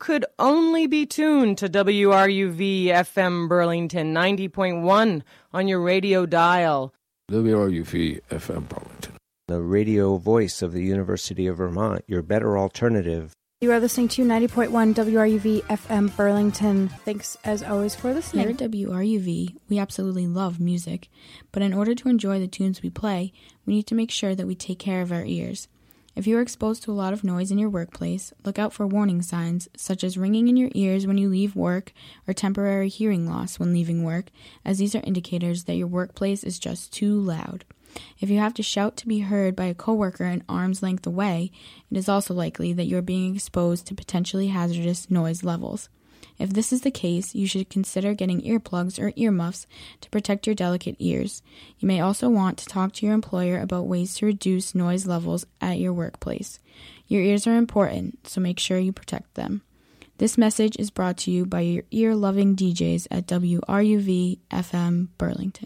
could only be tuned to WRUV FM Burlington 90.1 on your radio dial. WRUV FM Burlington. The radio voice of the University of Vermont, your better alternative. You are listening to 90.1 WRUV FM Burlington. Thanks, as always, for listening. Here at WRUV, we absolutely love music, but in order to enjoy the tunes we play, we need to make sure that we take care of our ears. If you are exposed to a lot of noise in your workplace, look out for warning signs, such as ringing in your ears when you leave work or temporary hearing loss when leaving work, as these are indicators that your workplace is just too loud. If you have to shout to be heard by a coworker an arm's length away, it is also likely that you are being exposed to potentially hazardous noise levels. If this is the case, you should consider getting earplugs or earmuffs to protect your delicate ears. You may also want to talk to your employer about ways to reduce noise levels at your workplace. Your ears are important, so make sure you protect them. This message is brought to you by your ear-loving DJs at WRUV FM Burlington.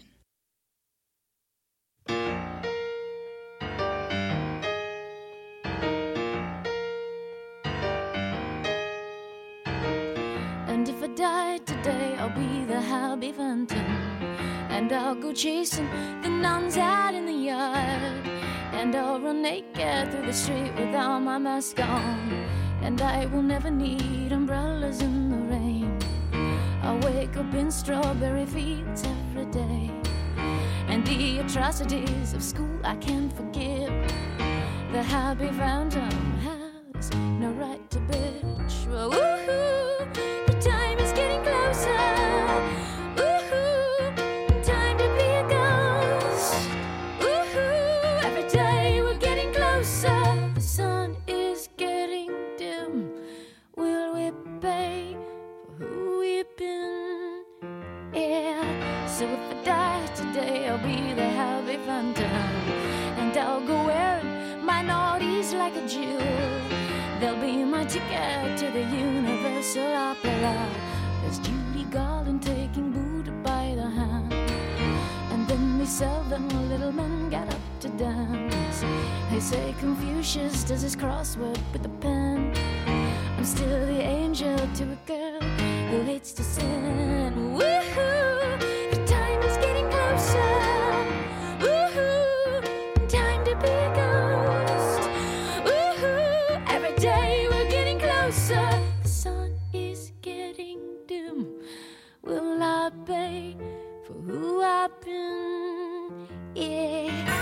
And if I die today, I'll be the Happy Phantom, and I'll go chasing the nuns out in the yard, and I'll run naked through the street without my mask on, and I will never need umbrellas in the rain. I'll wake up in strawberry fields every day, and the atrocities of school I can't forgive. The Happy Phantom has no right to bitch. Woo-hoo, the time is getting closer. Woo-hoo, time to be a ghost. Woo-hoo, every day we're getting closer. The sun is getting dim. Will we pay for who we've been? Yeah, so if I die today, I'll be the Happy Phantom, and I'll go wearing my naughties like a Jew. They'll be my ticket to the Universal Opera. There's Judy Garland taking Buddha by the hand, and then they seven little men get up to dance. They say Confucius does his crossword with a pen. I'm still the angel to a girl who hates to sin. Woohoo, the time is getting closer. Woohoo, time to be a ghost. Woohoo, every day we're getting closer. The sun is getting dim. Will I pay for who I've been? Yeah.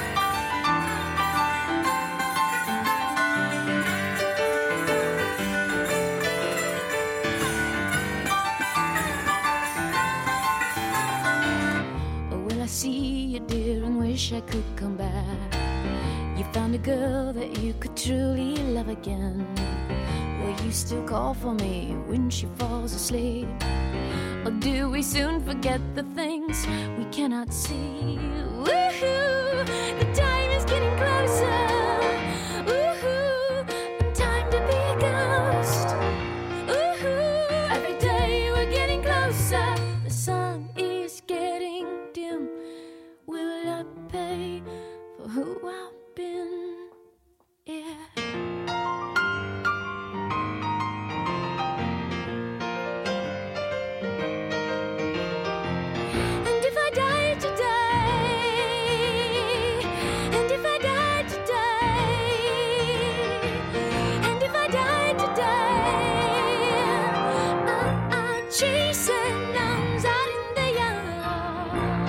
See you, dear, and wish I could come back. You found a girl that you could truly love again. Will you still call for me when she falls asleep? Or do we soon forget the things we cannot see? Woohoo, the time is getting closer. Woohoo, time to be a ghost. Woohoo, every day we're getting closer. The sun is getting dim. Will I pay for who I've been? Yeah. And if I die today, and if I die today, and if I die today, I'm chasing nuns out in the yard.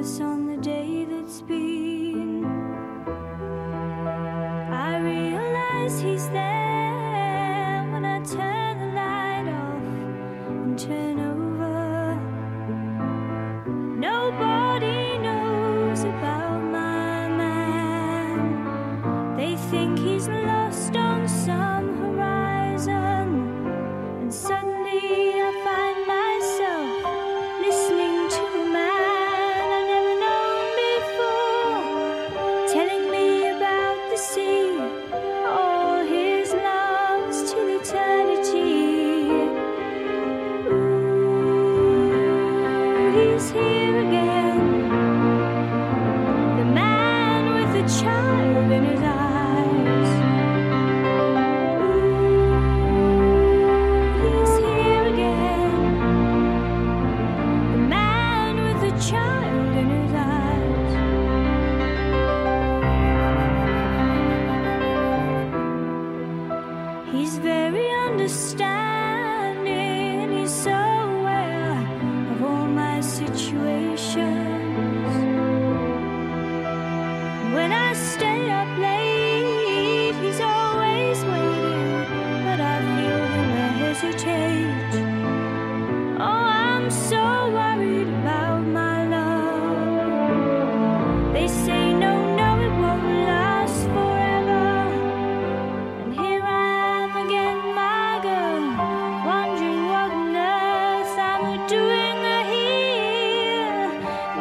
focus on the day that's been. I realize he's there when I turn the light off and turn over. Nobody knows about my man. They think he's lost on some horizon, and suddenly I find myself listening to a man I've never known before, telling me about the sea, all his loves till eternity. Ooh, he's here again, the man with the child in his eyes. Ooh, he's here again, the man with the child in his eyes. He's very understanding, he's so aware of all my situations. When I stay up late, he's always waiting, but I feel him hesitate. Oh, I'm so worried about my love. They say no, it won't last forever. And here I am again, my girl, wondering what on earth I'm doing here.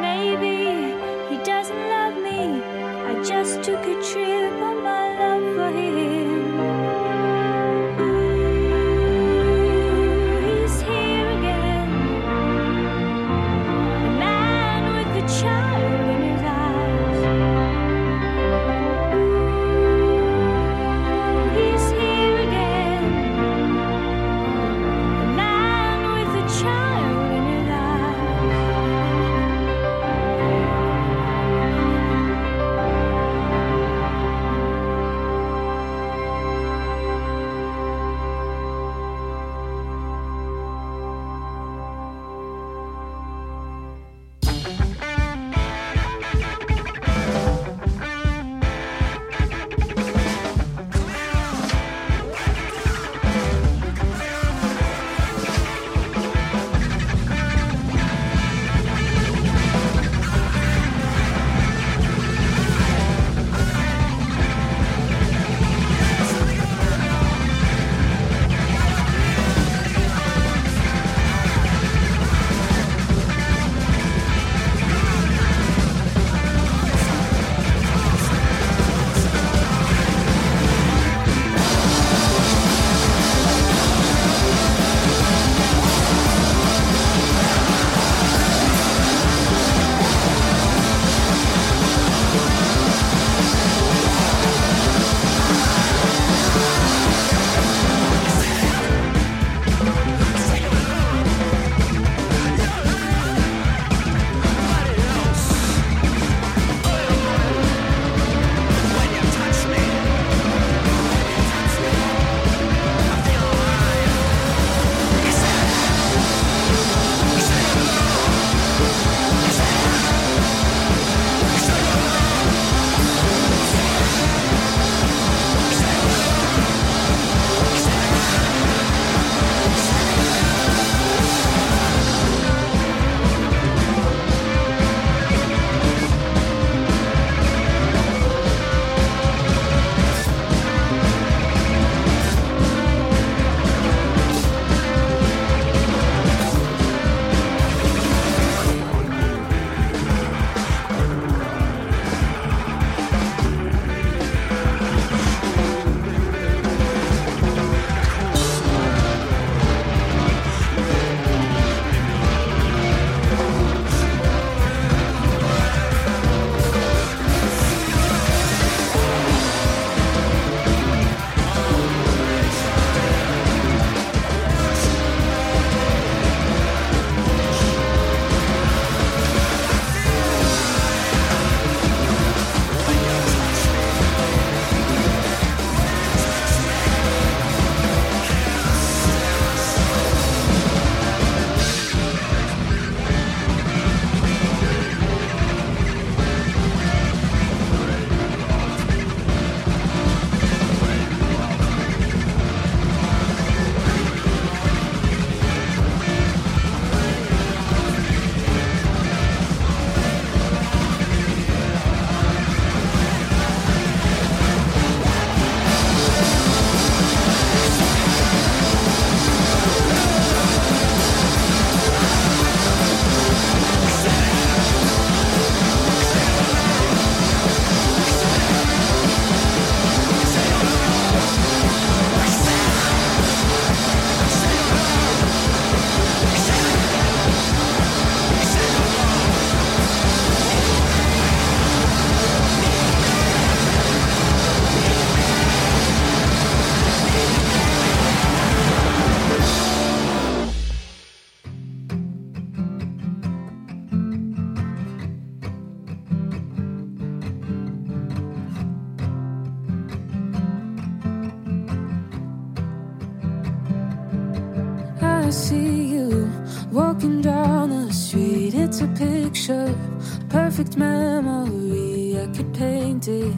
I see you walking down the street, it's a picture, perfect memory. I could paint it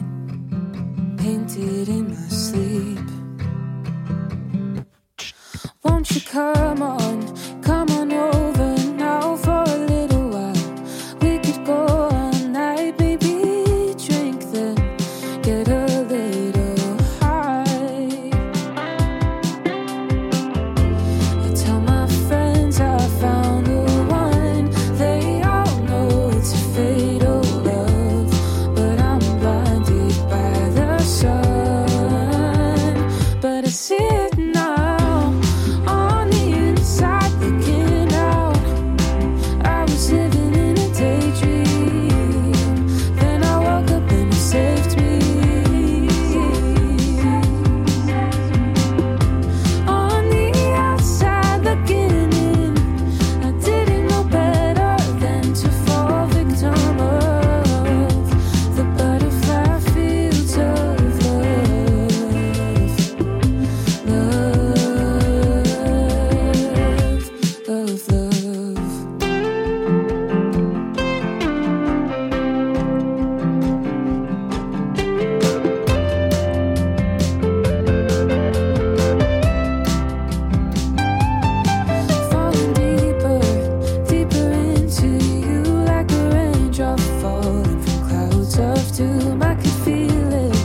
in my sleep. Won't you come on over now for a little while? We could go all night, maybe drink then get a little high. I tell my friends I found the one, they all know it's a fatal love, but I'm blinded by the sun. But I see it now, on the inside looking out. I was living in a daydream, then I woke up and it saved me. On the outside looking in, I didn't know better than to fall victim of the butterfly fields of love, love. Falling deeper, deeper into you, like a raindrop falling from clouds of doom. I could feel it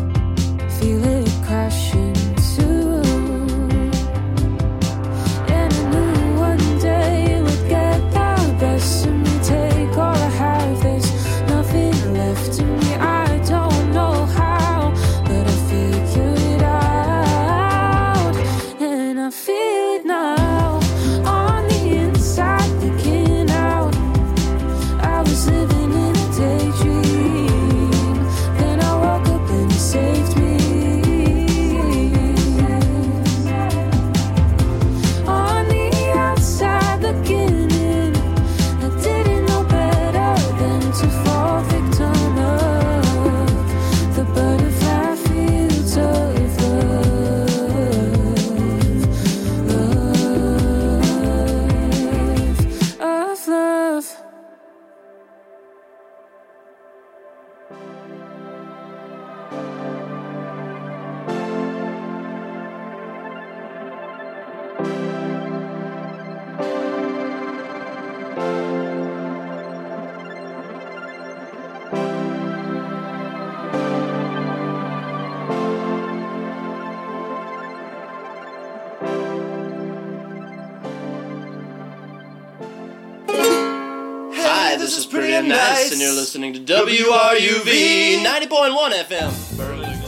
crashing too. And I knew one day it would get the best of me, take all I have, there's nothing left of me. I don't know how, but I figured it out, and I feel it now, on the inside looking out. I was living in a daydream, then I woke up and it saved me. On the outside looking in, I didn't know better than to fall victim of the butterfly fields of love. Hi, this is Pretty and Nice, and you're listening to WRUV 90.1 FM. Burlington.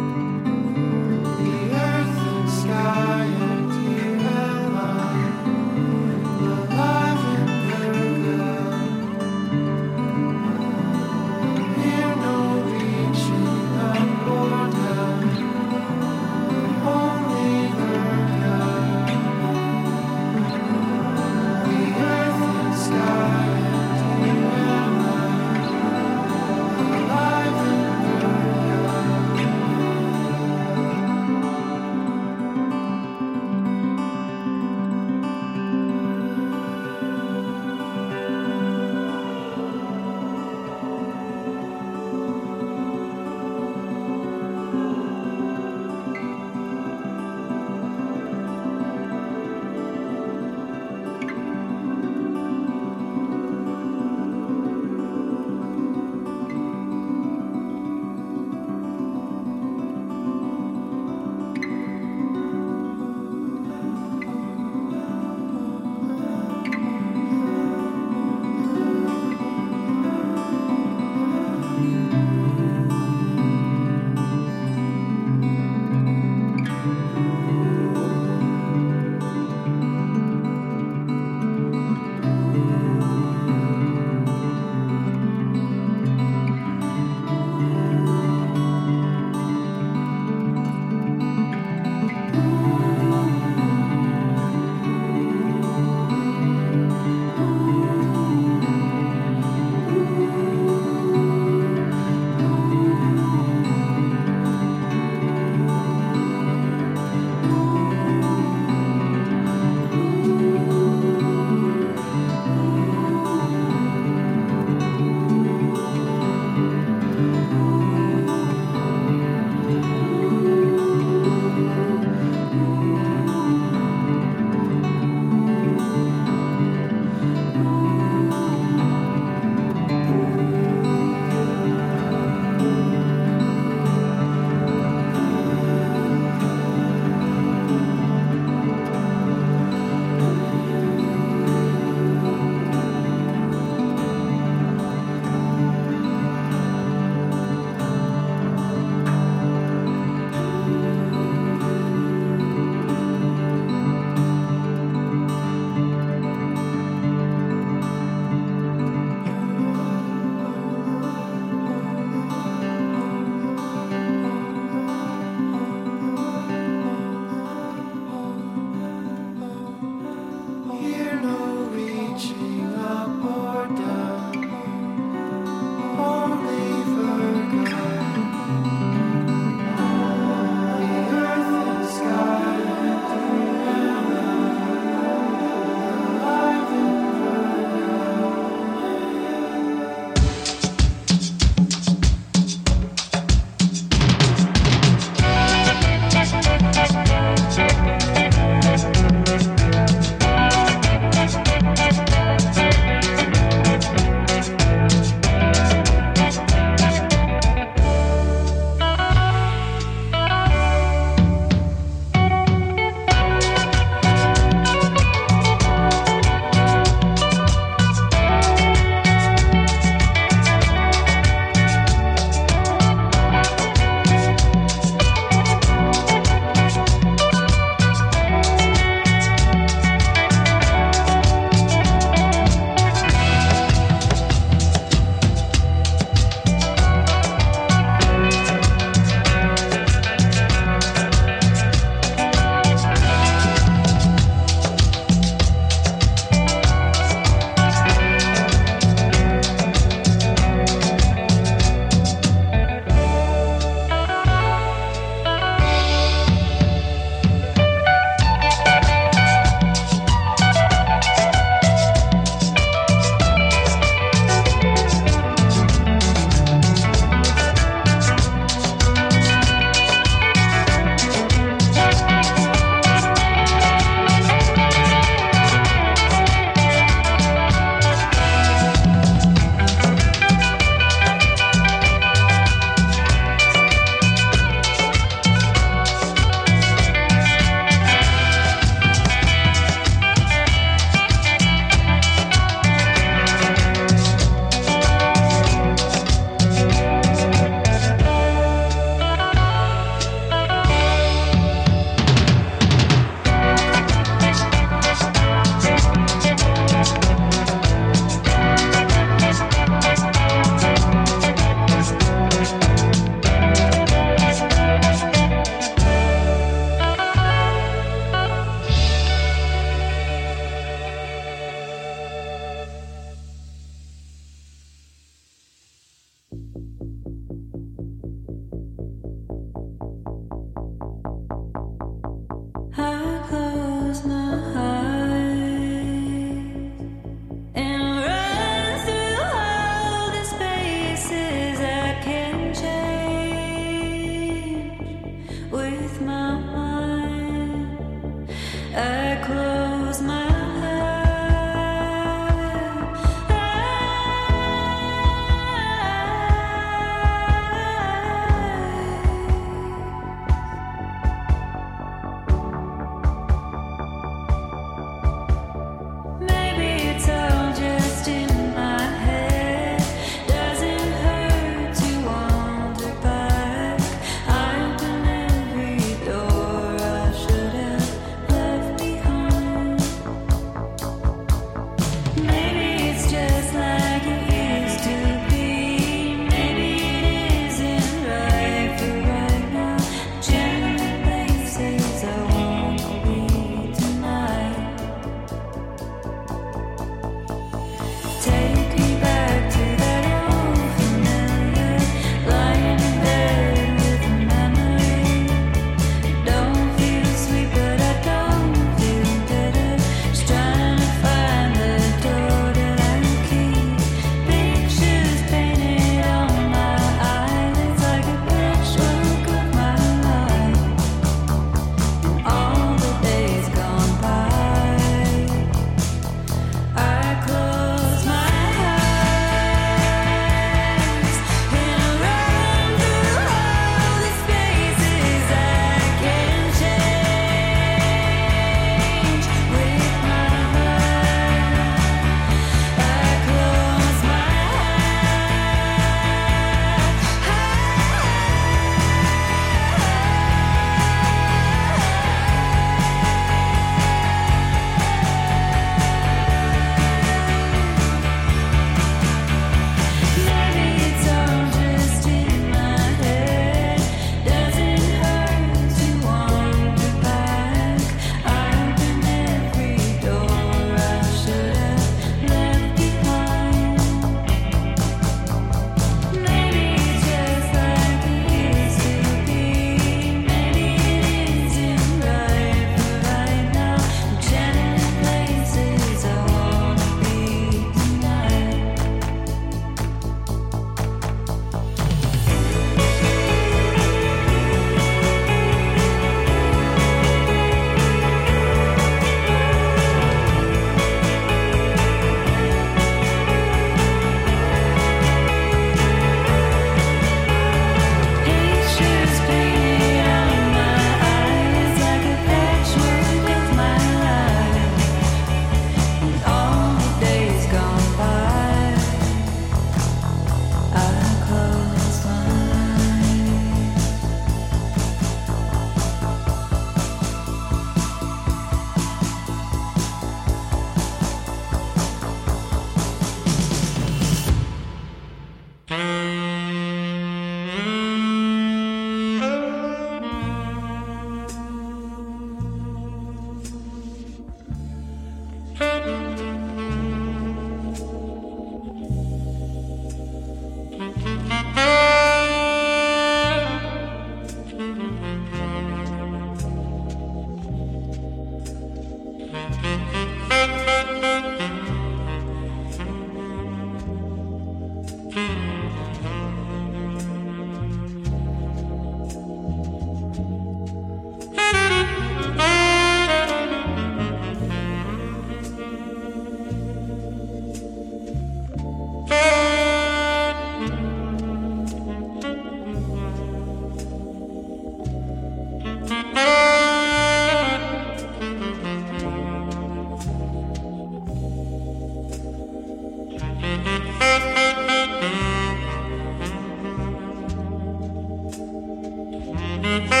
Thank you.